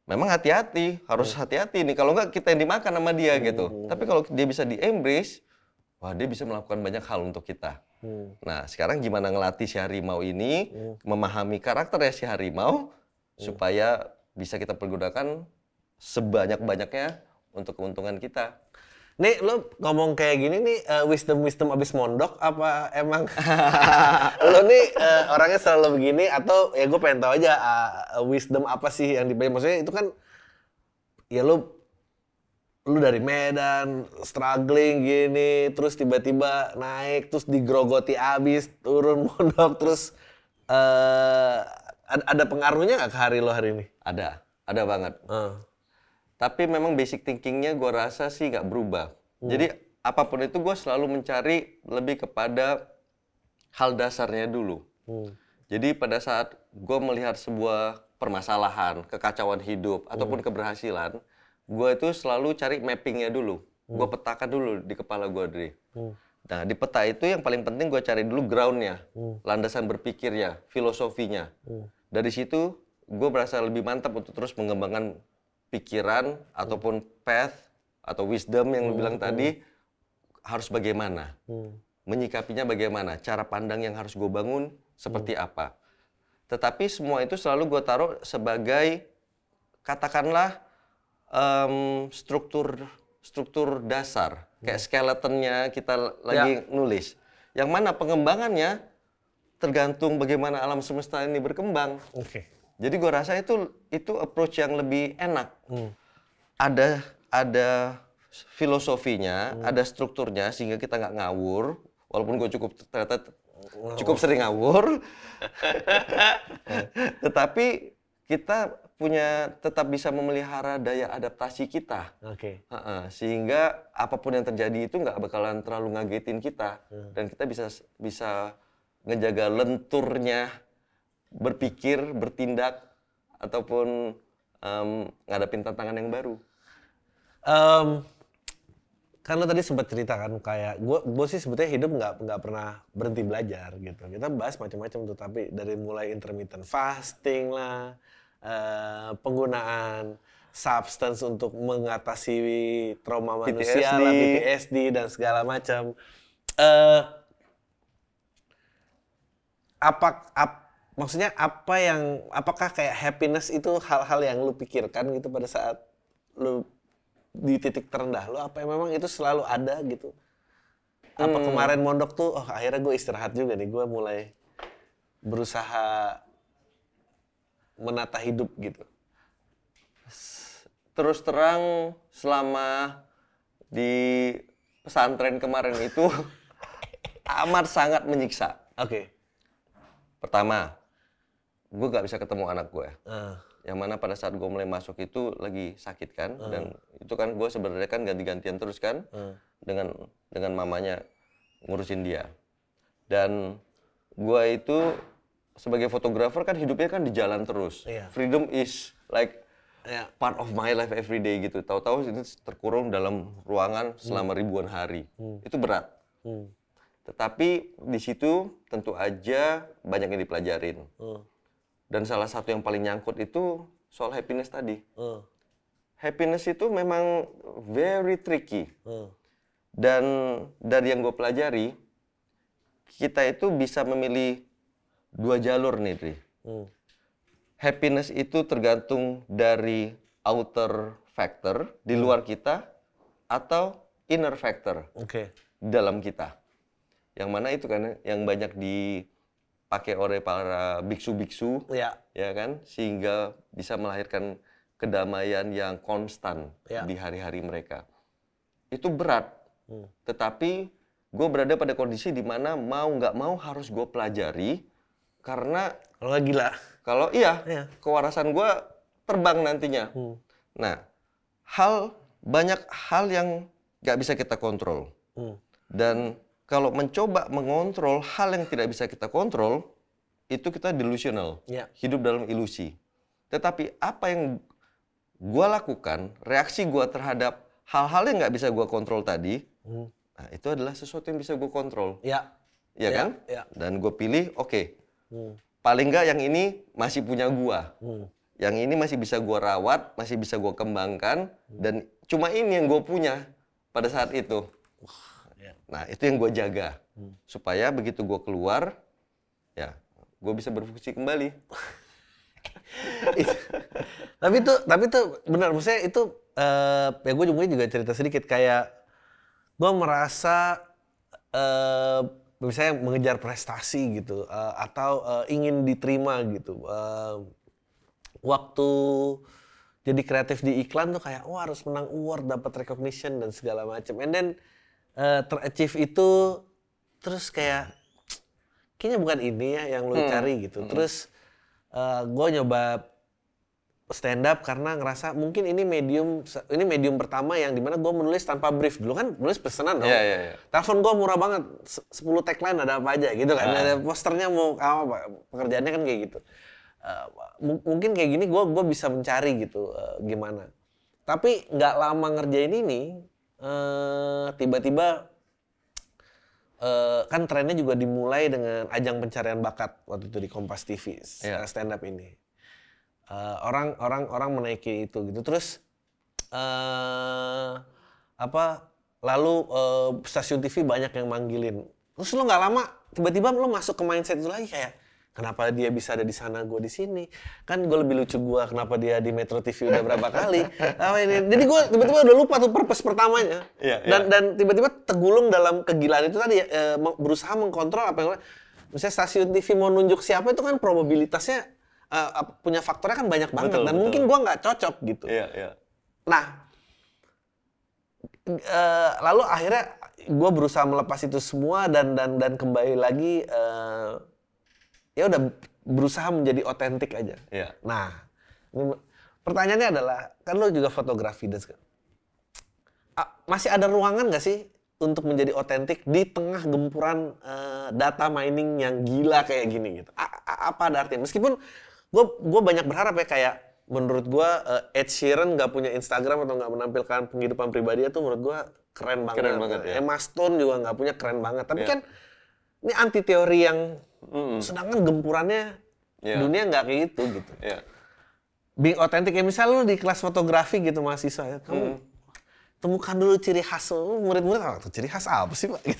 memang hati-hati, harus Hmm. hati-hati nih. Kalau nggak kita yang dimakan sama dia gitu. Tapi kalau dia bisa di-embrace, wah dia bisa melakukan banyak hal untuk kita. Hmm. Nah, sekarang gimana ngelatih si harimau ini, memahami karakternya si harimau, supaya bisa kita pergunakan sebanyak-banyaknya untuk keuntungan kita. Nih, lu ngomong kayak gini nih, eh, wisdom-wisdom abis mondok, apa emang lu nih eh, orangnya selalu begini, atau ya gue pengen tahu aja eh, wisdom apa sih yang dibayar. Maksudnya itu kan, ya lu lu dari Medan, struggling gini, terus tiba-tiba naik, terus digrogoti abis, turun mondok, terus eh ada, ada pengaruhnya nggak ke hari lo hari ini? Ada, ada banget. Eh, Tapi memang basic thinkingnya gue rasa sih nggak berubah. Jadi apapun itu gue selalu mencari lebih kepada hal dasarnya dulu. Jadi pada saat gue melihat sebuah permasalahan, kekacauan hidup, ataupun keberhasilan, gue itu selalu cari mappingnya dulu. Gue petakan dulu di kepala gue, Dri. Nah, di peta itu yang paling penting gue cari dulu groundnya, landasan berpikirnya, filosofinya. Dari situ gue merasa lebih mantap untuk terus mengembangkan pikiran ataupun path atau wisdom yang lu bilang tadi harus bagaimana, menyikapinya bagaimana, cara pandang yang harus gue bangun seperti apa. Tetapi semua itu selalu gue taruh sebagai katakanlah em, struktur struktur dasar, kayak skeletonnya kita lagi nulis. Yang mana pengembangannya tergantung bagaimana alam semesta ini berkembang. Oke. Jadi gue rasa itu itu approach yang lebih enak. Ada ada filosofinya, ada strukturnya sehingga kita nggak ngawur. Walaupun gue cukup ternyata cukup sering ngawur, tetapi kita punya tetap bisa memelihara daya adaptasi kita. Oke. Ha-ha, sehingga apapun yang terjadi itu nggak bakalan terlalu ngagetin kita dan kita bisa bisa ngejaga lenturnya berpikir, bertindak, ataupun em, ngadapin tantangan yang baru. Em, kan lo tadi sempat cerita kan kayak gue gue sih sebetulnya hidup nggak nggak pernah berhenti belajar gitu. Kita bahas macam-macam tuh, tapi dari mulai intermittent fasting lah, eh, penggunaan substance untuk mengatasi trauma manusia P T S D. lah, P T S D dan segala macam. Eh, apa ap- maksudnya apa yang apakah kayak happiness itu hal-hal yang lu pikirkan gitu pada saat lu di titik terendah lu, apa yang memang itu selalu ada gitu? Apa kemarin mondok tuh, oh akhirnya gue istirahat juga nih, gue mulai berusaha menata hidup gitu. Terus terang selama di pesantren kemarin itu amat sangat menyiksa. Oke. Pertama, gue gak bisa ketemu anak gue. Ah, Yang mana pada saat gue mulai masuk itu lagi sakit kan, dan itu kan gue sebenarnya kan ganti-gantian terus kan dengan dengan mamanya ngurusin dia. Dan gue itu sebagai fotografer kan hidupnya kan di jalan terus. Iya. Freedom is like ya. part of my life every day gitu. Tahu-tahu itu terkurung dalam ruangan selama ribuan hari. Itu berat. Hmm. Tetapi di situ tentu aja banyak yang dipelajarin. Hmm. Dan salah satu yang paling nyangkut itu soal happiness tadi. Hmm. Happiness itu memang very tricky. Hmm. Dan dari yang gue pelajari, kita itu bisa memilih dua jalur nih, Dri. Hmm. Happiness itu tergantung dari outer factor di luar kita atau inner factor Oke. di dalam kita. Yang mana itu kan yang banyak dipakai oleh para biksu-biksu, Ya. ya kan, sehingga bisa melahirkan kedamaian yang konstan Ya. di hari-hari mereka. Itu berat, tetapi gue berada pada kondisi di mana mau nggak mau harus gue pelajari karena Kalau nggak gila. kalau iya, Iya. kewarasan gue terbang nantinya. Nah, hal banyak hal yang nggak bisa kita kontrol. Hmm. Dan kalau mencoba mengontrol hal yang tidak bisa kita kontrol, itu kita delusional, Ya. hidup dalam ilusi. Tetapi apa yang gue lakukan, reaksi gue terhadap hal-hal yang nggak bisa gue kontrol tadi, Hmm. nah itu adalah sesuatu yang bisa gue kontrol. Ya. Ya Ya, kan? ya. Dan gue pilih, oke, Hmm. paling nggak yang ini masih punya gua. Hmm. yang ini masih bisa gue rawat, masih bisa gue kembangkan, dan cuma ini yang gue punya pada saat itu. Nah, itu yang gue jaga. Supaya begitu gue keluar, ya gue bisa berfungsi kembali. Tapi itu, tapi itu benar, maksudnya itu, uh, ya gue juga juga cerita sedikit, kayak gue merasa uh, misalnya mengejar prestasi gitu, uh, atau uh, ingin diterima gitu. Uh, waktu jadi kreatif di iklan tuh kayak, wah harus menang award, dapat recognition dan segala macam. And then uh, ter-achieve itu, terus kayak, kayaknya bukan ini ya yang lo hmm. cari gitu. Hmm. Terus uh, gue nyoba stand up karena ngerasa mungkin ini medium ini medium pertama yang dimana gue menulis tanpa brief. Dulu kan nulis pesanan dong. Yeah, yeah, yeah. Telepon gue murah banget, sepuluh tagline ada apa aja gitu kan. Uh. Ada posternya mau apa, pekerjaannya kan kayak gitu. Uh, m- mungkin kayak gini gue gue bisa mencari gitu uh, gimana. Tapi nggak lama ngerjain ini, uh, tiba-tiba uh, kan trennya juga dimulai dengan ajang pencarian bakat waktu itu di Kompas T V, yeah. stand up ini. Uh, orang orang orang menaiki itu gitu, terus uh, apa lalu uh, stasiun T V banyak yang manggilin, terus lo nggak lama tiba-tiba lo masuk ke mindset itu lagi, kayak kenapa dia bisa ada di sana, gue di sini, kan gue lebih lucu gue, kenapa dia di Metro T V udah berapa kali, apa ini, jadi gue tiba-tiba udah lupa tuh purpose pertamanya, yeah, dan yeah. dan tiba-tiba tergulung dalam kegilaan itu tadi, uh, berusaha mengkontrol apa yang, misalnya stasiun T V mau nunjuk siapa itu kan probabilitasnya Uh, punya faktornya kan banyak banget, betul, dan betul. Mungkin gue nggak cocok gitu. Iya, iya. Nah, uh, lalu akhirnya gue berusaha melepas itu semua dan dan dan kembali lagi uh, ya udah berusaha menjadi otentik aja. Iya. Nah, ini, pertanyaannya adalah kan lo juga fotografi dan segala. Uh, masih ada ruangan nggak sih untuk menjadi otentik di tengah gempuran uh, data mining yang gila kayak gini gitu? A- a- apa ada artinya? Meskipun gue gue banyak berharap ya, kayak menurut gue uh, Ed Sheeran nggak punya Instagram atau nggak menampilkan penghidupan pribadinya tuh menurut gue keren banget. Keren banget ya. Emma Stone juga nggak punya, keren banget. Tapi yeah. kan ini anti teori yang mm. sedangkan gempurannya yeah. dunia nggak kayak gitu gitu. Yeah. Being authentic ya, misalnya lu di kelas fotografi gitu mahasiswa ya, kamu mm. temukan dulu ciri khas lu, murid-murid apa tuh ciri khas apa sih Pak? Gitu.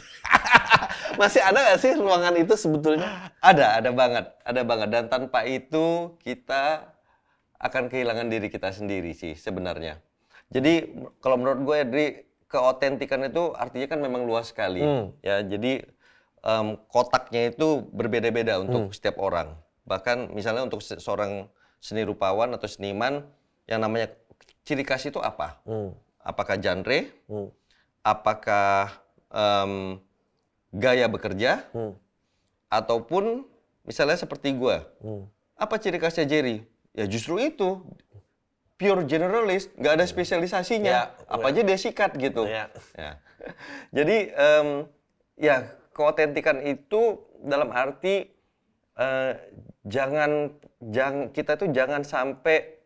Masih ada nggak sih ruangan itu sebetulnya? Ada, ada banget, ada banget. Dan tanpa itu kita akan kehilangan diri kita sendiri sih sebenarnya. Jadi kalau menurut gue, Edri, keautentikan itu artinya kan memang luas sekali. Hmm. Ya, jadi um, kotaknya itu berbeda-beda untuk hmm. setiap orang. Bahkan misalnya untuk seorang seni rupawan atau seniman, yang namanya ciri khas itu apa? Hmm. Apakah genre? Hmm. Apakah um, gaya bekerja, hmm. ataupun misalnya seperti gue, hmm. apa ciri khasnya Jerry? Ya justru itu, pure generalist, nggak ada spesialisasinya, ya, apa ya. aja dia sikat gitu. Ya. Ya. Jadi um, ya keautentikan itu dalam arti uh, jangan, jangan kita tuh jangan sampai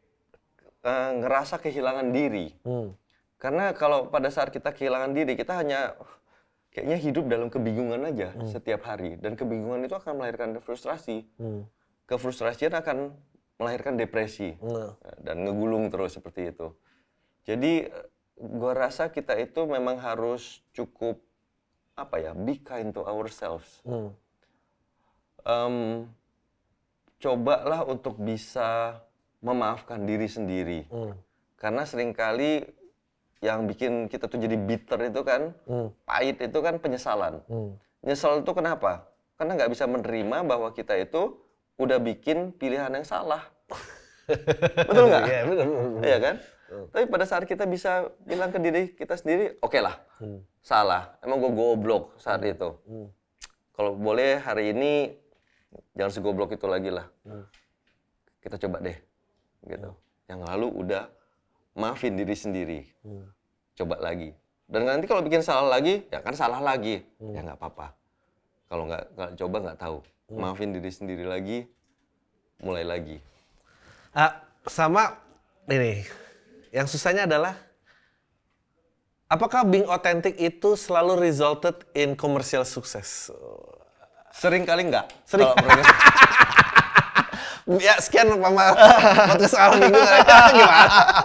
uh, ngerasa kehilangan diri, hmm. karena kalau pada saat kita kehilangan diri kita hanya kayaknya hidup dalam kebingungan aja hmm. setiap hari, dan kebingungan itu akan melahirkan frustrasi. Hmm. Kefrustrasian akan melahirkan depresi hmm. dan ngegulung terus seperti itu. Jadi gua rasa kita itu memang harus cukup apa ya, be kind to ourselves. Hmm. Um, cobalah untuk bisa memaafkan diri sendiri. Hmm. Karena seringkali yang bikin kita tuh jadi bitter itu kan, hmm. pahit itu kan penyesalan. Hmm. Nyesel itu kenapa? Karena nggak bisa menerima bahwa kita itu udah bikin pilihan yang salah. Betul nggak? Iya, betul, betul. Iya kan? Hmm. Tapi pada saat kita bisa bilang ke diri kita sendiri, oke okay lah, hmm. salah. Emang gue goblok saat hmm. itu. Hmm. Kalau boleh hari ini jangan segoblok itu lagi lah. Hmm. Kita coba deh, gitu. Hmm. Yang lalu udah maafin diri sendiri, hmm. coba lagi. Dan nanti kalau bikin salah lagi, ya kan salah lagi, hmm. ya nggak apa-apa. Kalau nggak nggak coba nggak tahu. Hmm. Maafin diri sendiri lagi, mulai lagi. Ah, sama ini, yang susahnya adalah, apakah being authentic itu selalu resulted in commercial success? Sering kali nggak. Sering. Ya sekian Pama podcast awal minggu. Gimana?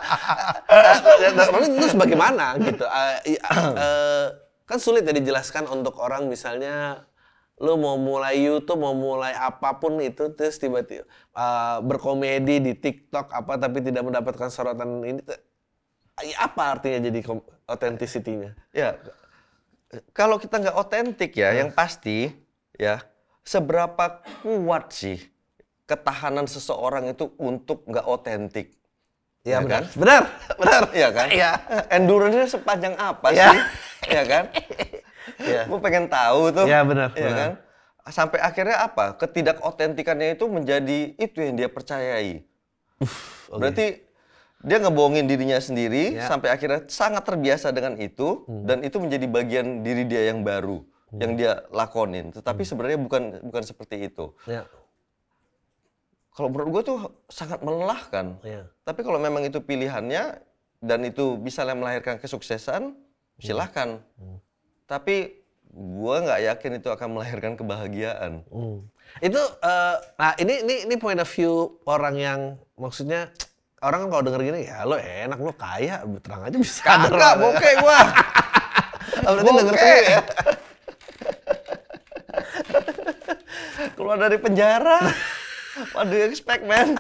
Lalu terus bagaimana gitu? Uh, uh, kan sulit ya dijelaskan untuk orang misalnya lu mau mulai YouTube, mau mulai apapun itu, terus tiba-tiba uh, berkomedi di TikTok apa tapi tidak mendapatkan sorotan ini, apa artinya jadi authenticity-nya? Ya, kalau kita nggak otentik ya, hmm. yang pasti ya, seberapa kuat sih ketahanan seseorang itu untuk nggak otentik? Ya, ya benar. Kan? Benar, benar. Iya kan? Iya. Endurance-nya sepanjang apa ya. sih? Iya kan? Ya. Gue pengen tahu tuh. Iya benar. Iya kan? Sampai akhirnya apa? Ketidakotentikannya itu menjadi itu yang dia percayai. Uf, okay. Berarti dia ngebohongin dirinya sendiri ya. Sampai akhirnya sangat terbiasa dengan itu hmm. dan itu menjadi bagian diri dia yang baru hmm. yang dia lakonin. Tetapi hmm. sebenarnya bukan bukan seperti itu. Ya. Kalau menurut gue tuh sangat melelahkan. Ya. Tapi kalau memang itu pilihannya dan itu bisa melahirkan kesuksesan, silahkan. Hmm. Tapi gue nggak yakin itu akan melahirkan kebahagiaan. Hmm. Itu, uh, nah ini ini ini point of view orang yang maksudnya orang kan kalau denger gini ya lo enak lo kaya terang aja bisa. Kagak bokeh gue. Berarti denger sendiri ya. Keluar dari penjara. What do you expect, man?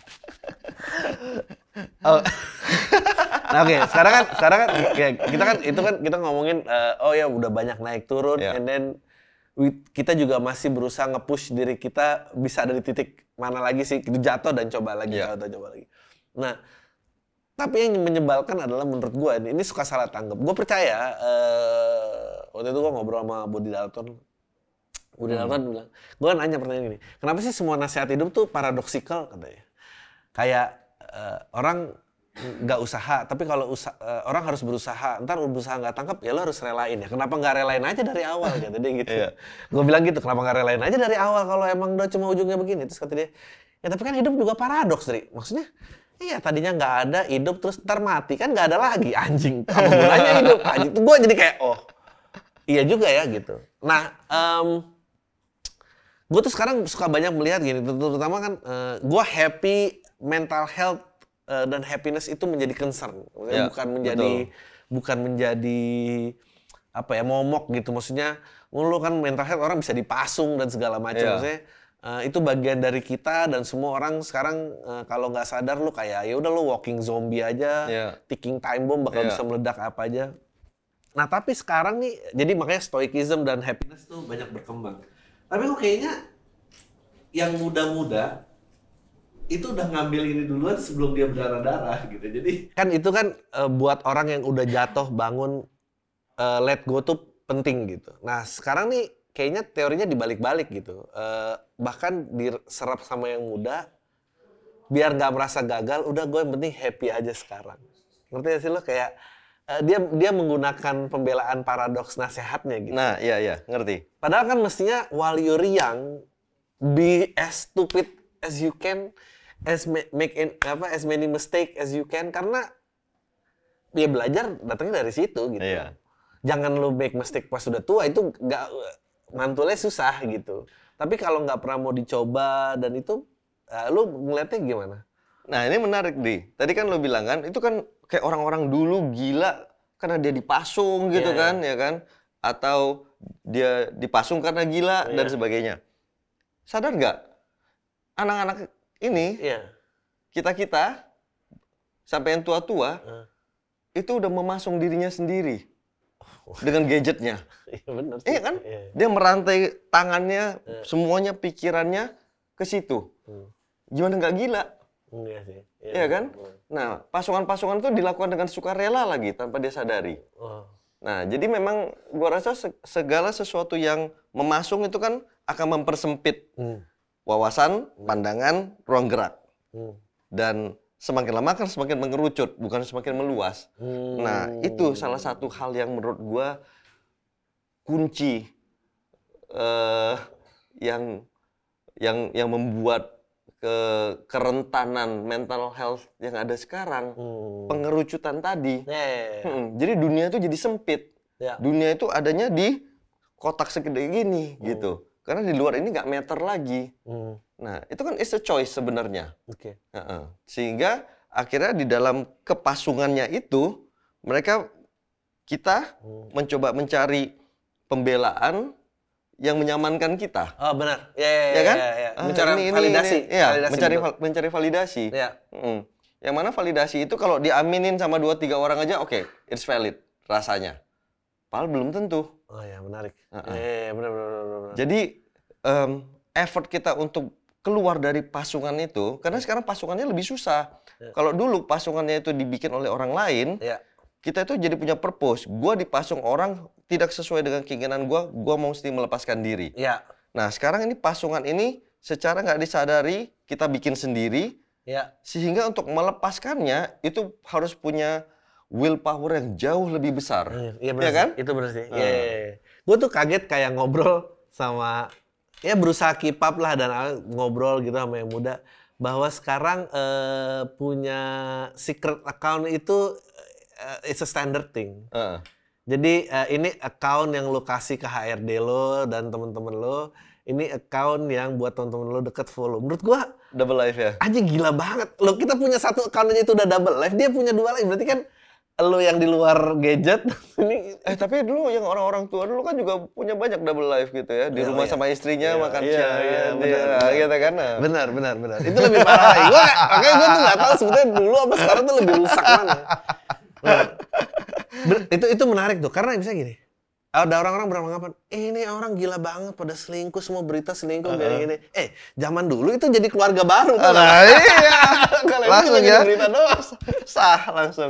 Oh. Nah, oke, okay. sekarang kan sekarang kan ya, kita kan itu kan kita ngomongin uh, oh ya udah banyak naik turun yeah. and then we, kita juga masih berusaha nge-push diri kita bisa ada di titik mana lagi sih itu jatuh dan coba lagi yeah. jatuh coba lagi. Nah, tapi yang menyebalkan adalah menurut gue ini, ini suka salah tanggap. Gue percaya uh, waktu itu gue ngobrol sama Budi Dalton. Budi hmm. Dalton bilang, gue nanya pertanyaan gini, kenapa sih semua nasihat hidup tuh paradoksikal katanya? Kayak uh, orang nggak usaha, tapi kalau usaha, uh, orang harus berusaha, ntar berusaha nggak tangkap, ya lo harus relain ya. Kenapa nggak relain aja dari awal? Kata dia gitu. Yeah. Gue bilang gitu, kenapa nggak relain aja dari awal kalau emang udah cuma ujungnya begini? Terus kata dia, ya tapi kan hidup juga paradoks, Dri. Maksudnya, iya tadinya nggak ada hidup terus ntar mati kan nggak ada lagi anjing. Apa gunanya hidup? Anjing. Gue jadi kayak oh, iya juga ya gitu. Nah, um, gue tuh sekarang suka banyak melihat gini, terutama kan uh, gue happy mental health uh, dan happiness itu menjadi concern, ya, bukan menjadi betul. bukan menjadi apa ya momok gitu. Maksudnya, lu kan mental health orang bisa dipasung dan segala macam. Ya. Maksudnya uh, itu bagian dari kita dan semua orang sekarang uh, kalau nggak sadar lu kayak ya udah lu walking zombie aja, ya. Ticking time bomb bakal ya. bisa meledak apa aja. Nah tapi sekarang nih, jadi makanya stoicism dan happiness tuh banyak berkembang. Tapi kok kayaknya yang muda-muda itu udah ngambil ini duluan sebelum dia berdarah-darah gitu. Jadi kan itu kan uh, buat orang yang udah jatuh bangun uh, let go tuh penting gitu. Nah sekarang nih kayaknya teorinya dibalik-balik gitu. Uh, bahkan diserap sama yang muda biar nggak merasa gagal. Udah gue yang penting happy aja sekarang. Ngerti gak sih lo kayak uh, dia dia menggunakan pembelaan paradoks nasihatnya gitu. Nah iya iya ngerti. Padahal kan mestinya while you're young be as stupid as you can, as ma- make in, apa as many mistake as you can, karena dia belajar datangnya dari situ gitu. Iya. Jangan lu make mistake pas sudah tua, itu nggak mantulnya susah gitu. Tapi kalau nggak pernah mau dicoba dan itu, uh, lu ngeliatnya gimana? Nah ini menarik Di. Tadi kan lu bilang kan, itu kan kayak orang-orang dulu gila karena dia dipasung gitu yeah, kan, yeah. ya kan? Atau dia dipasung karena gila yeah. dan sebagainya. Sadar nggak? Anak-anak ini, yeah. kita-kita, sampai yang tua-tua, uh. itu udah memasung dirinya sendiri. Oh. Dengan gadgetnya. Iya benar sih. Iya kan? Yeah. Dia merantai tangannya, yeah. semuanya, pikirannya ke situ. Hmm. Gimana nggak gila? Iya sih. Iya yeah, kan? Yeah. Nah, pasungan-pasungan itu dilakukan dengan sukarela lagi, tanpa dia sadari. Oh. Nah, jadi memang gua rasa segala sesuatu yang memasung itu kan akan mempersempit hmm. wawasan, pandangan, ruang gerak. Hmm. Dan semakin lama kan semakin mengerucut, bukan semakin meluas. Hmm. Nah, itu salah satu hal yang menurut gua kunci uh, yang yang yang membuat ke kerentanan mental health yang ada sekarang. Hmm. Pengerucutan tadi. Yeah. Hmm. Jadi dunia itu jadi sempit. Yeah. Dunia itu adanya di kotak segede gini hmm. gitu. Karena di luar ini nggak matter lagi. Hmm. Nah, itu kan is a choice sebenarnya. Oke. Uh-uh. Sehingga akhirnya di dalam kepasungannya itu, mereka, kita Hmm. mencoba mencari pembelaan yang menyamankan kita. Oh benar, ya, ya, Ya kan? ya, ya. Ah, Mencari ini, ini, validasi. ini. Iya, validasi mencari betul. val- mencari validasi. Ya. Mm. Yang mana validasi itu kalau diaminin sama dua tiga orang aja, oke, okay, it's valid rasanya. Padahal belum tentu. Oh ya, menarik. Uh-uh. Eh, benar, benar, benar, benar. Jadi um, effort kita untuk keluar dari pasungan itu, karena sekarang pasungannya lebih susah. Ya. Kalau dulu pasungannya itu dibikin oleh orang lain, Ya. kita itu jadi punya purpose. Gua dipasung orang tidak sesuai dengan keinginan gua, gua mau mesti melepaskan diri. Ya. Nah, sekarang ini pasungan ini secara nggak disadari kita bikin sendiri, Ya. sehingga untuk melepaskannya itu harus punya willpower yang jauh lebih besar. Iya benar ya kan? sih. Itu benar sih. Hmm. Iya. Uh. Gue tuh kaget kayak ngobrol sama, ya berusaha keep up lah dan ngobrol gitu sama yang muda, bahwa sekarang eh, punya secret account itu uh, it's a standard thing. Uh. Jadi uh, ini account yang lo kasih ke H R D lo dan temen-temen lo. Ini account yang buat temen-temen lo deket follow. Menurut gua Double life ya? aja gila banget. Lo kita punya satu account aja itu udah double life. Dia punya dua life. Berarti kan lo yang di luar gadget. Ini Eh tapi dulu yang orang-orang tua dulu kan juga punya banyak double life gitu ya. Di Ya, rumah iya. sama istrinya Iya, makan iya, siang. iya, dia, benar, benar. gitu kan. Nah. benar, benar, benar. Itu lebih parah lagi. Gua makanya gua tuh nggak tahu sebetulnya dulu apa sekarang tuh lebih rusak mana. Nah, ber- itu itu menarik tuh karena bisa gini. Ada orang-orang beranggapan, eh, ini orang gila banget pada selingkuh, semua berita selingkuh gini-gini. Eh, zaman dulu itu jadi keluarga baru tuh. Nah, iya. Kalau ini Langsung cuma ya. berita doang. Sah langsung.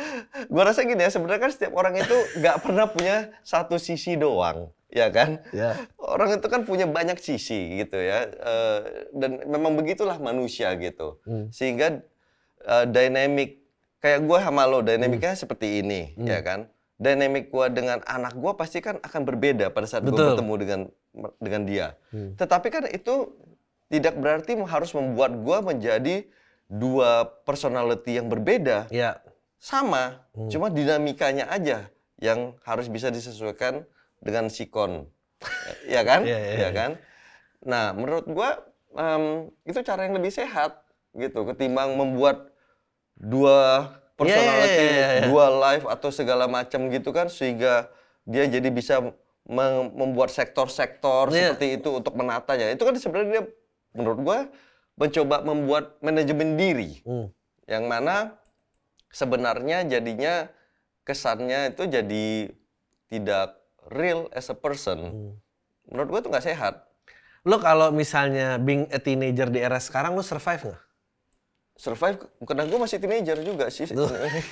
Gua rasa gini ya, sebenarnya kan setiap orang itu nggak pernah punya satu sisi doang, ya kan? Ya. Orang itu kan punya banyak sisi gitu ya. Eh, dan memang begitulah manusia gitu. Hmm. Sehingga eh, dynamic kayak gua sama lo, dynamicnya seperti ini, Hmm. ya kan? Dynamic gua dengan anak gua pasti kan akan berbeda pada saat gua Betul. bertemu dengan dengan dia. Hmm. Tetapi kan itu tidak berarti harus membuat gua menjadi dua personality yang berbeda. Ya. Sama, Hmm. cuma dinamikanya aja yang harus bisa disesuaikan dengan sikon. Ya kan? Iya, iya, Ya iya. kan? Nah, menurut gua em, itu cara yang lebih sehat gitu ketimbang membuat dua personality, Iya, iya, iya, iya. dua life atau segala macam gitu kan sehingga dia jadi bisa mem- membuat sektor-sektor Iya. seperti itu untuk menatanya. Itu kan sebenarnya dia menurut gua mencoba membuat manajemen diri Hmm. yang mana sebenarnya jadinya kesannya itu jadi tidak real as a person. Hmm. Menurut gua itu nggak sehat. Lo kalau misalnya being a teenager di era sekarang lo survive nggak? Survive, karena gue masih teenager juga sih. Tuh.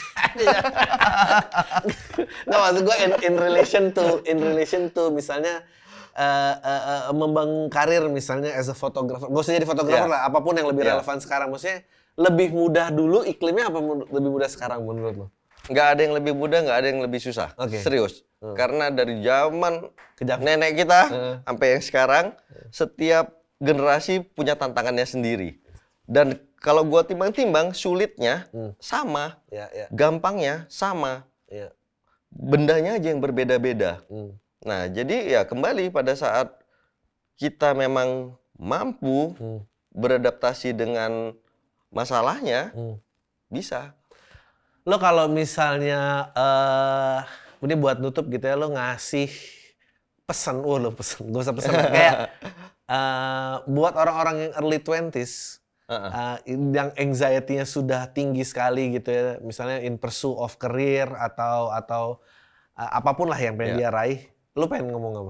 Nggak, maksud gue in, in relation to in relation to misalnya uh, uh, uh, membangun karir misalnya as a photographer. Gak usah jadi fotografer Yeah. lah, apapun yang lebih Yeah. relevan sekarang. Maksudnya lebih mudah dulu iklimnya apa mu- lebih mudah sekarang menurut lo? Nggak ada yang lebih mudah, nggak ada yang lebih susah. Oke. Serius. Karena dari zaman Kejam. nenek kita Heeh. sampai yang sekarang, setiap generasi punya tantangannya sendiri. Dan kalau gua timbang-timbang, sulitnya Hmm. sama, Ya, ya, gampangnya sama. ya. Bendanya aja yang berbeda-beda. Hmm. Nah, jadi ya kembali pada saat kita memang mampu Hmm. beradaptasi dengan masalahnya, Hmm. bisa. Lo kalau misalnya eh ini buat nutup gitu ya, lo ngasih pesan, oh lo pesan, gak usah pesan kayak eh buat orang-orang yang early twenties Heeh. eh, yang anxiety-nya sudah tinggi sekali gitu ya, misalnya in pursuit of career atau atau eh, apapun lah yang pengen Ya. dia raih, lo pengen ngomong apa?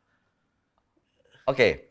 Oke.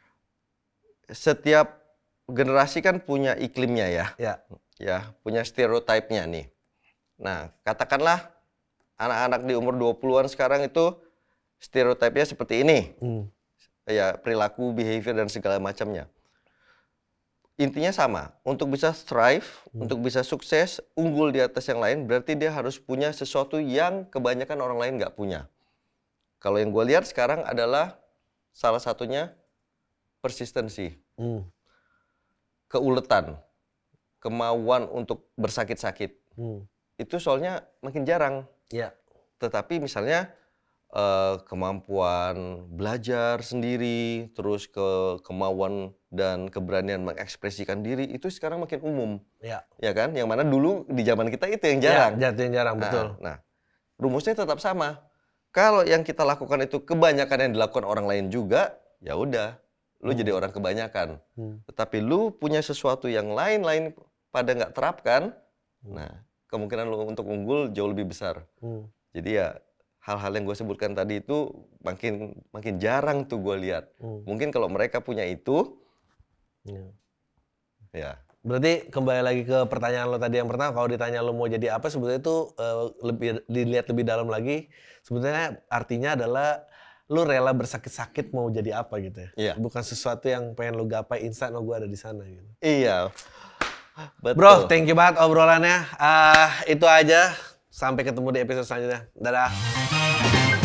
Setiap generasi kan punya iklimnya ya. Ya, Ya, punya stereotipnya nih. Nah, katakanlah anak-anak di umur dua puluhan sekarang itu stereotipnya seperti ini. hmm. Ya, perilaku, behavior dan segala macamnya. Intinya sama, untuk bisa thrive, untuk bisa sukses, unggul di atas yang lain, berarti dia harus punya sesuatu yang kebanyakan orang lain nggak punya. Kalau yang gue lihat sekarang adalah salah satunya persistensi, Hmm. keuletan, kemauan untuk bersakit-sakit. Hmm. Itu soalnya makin jarang. Ya, Tetapi misalnya uh, kemampuan belajar sendiri, terus ke kemauan dan keberanian mengekspresikan diri itu sekarang makin umum. Ya. Ya kan? Yang mana dulu di zaman kita itu yang jarang. Ya, jatuh yang jarang, nah, betul. Nah, rumusnya tetap sama. Kalau yang kita lakukan itu kebanyakan yang dilakukan orang lain juga, ya udah, lu hmm. jadi orang kebanyakan. Hmm. Tetapi lu punya sesuatu yang lain-lain pada nggak terapkan, hmm. nah kemungkinan lu untuk unggul jauh lebih besar. Hmm. Jadi ya hal-hal yang gue sebutkan tadi itu makin makin jarang tuh gue lihat. Hmm. Mungkin kalau mereka punya itu, hmm. ya. Berarti kembali lagi ke pertanyaan lo tadi yang pertama, kalau ditanya lo mau jadi apa, sebetulnya itu uh, lebih dilihat lebih dalam lagi. Sebetulnya artinya adalah lo rela bersakit-sakit mau jadi apa gitu ya. Iya. Bukan sesuatu yang pengen lo gapai instan, oh gue ada di sana gitu. Iya. Betul. Bro, thank you banget obrolannya. Uh, itu aja. Sampai ketemu di episode selanjutnya. Dadah.